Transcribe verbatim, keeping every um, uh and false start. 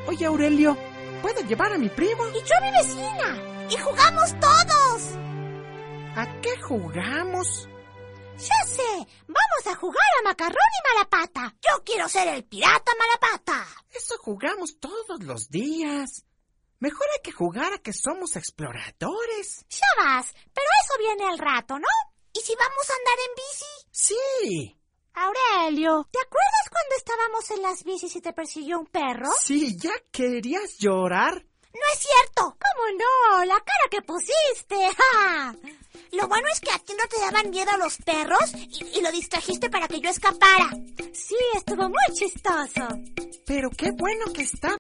Oye, Aurelio, ¿puedo llevar a mi primo? Y yo a mi vecina. Y jugamos todos. ¿A qué jugamos? Ya sé, vamos a jugar a macarrón y malapata. Yo quiero ser el pirata malapata. Eso jugamos todos los días. Mejor hay que jugar a que somos exploradores. Ya vas, pero eso viene al rato, ¿no? ¿Y si vamos a andar en bici? Sí. Aurelio, ¿te acuerdas cuando estábamos en las bicis y te persiguió un perro? Sí, ¿ya querías llorar? No es cierto. ¿Cómo no? La cara que pusiste. ¡Ja! Lo bueno es que a ti no te daban miedo los perros y, y lo distrajiste para que yo escapara. Sí, estuvo muy chistoso. Pero qué bueno que está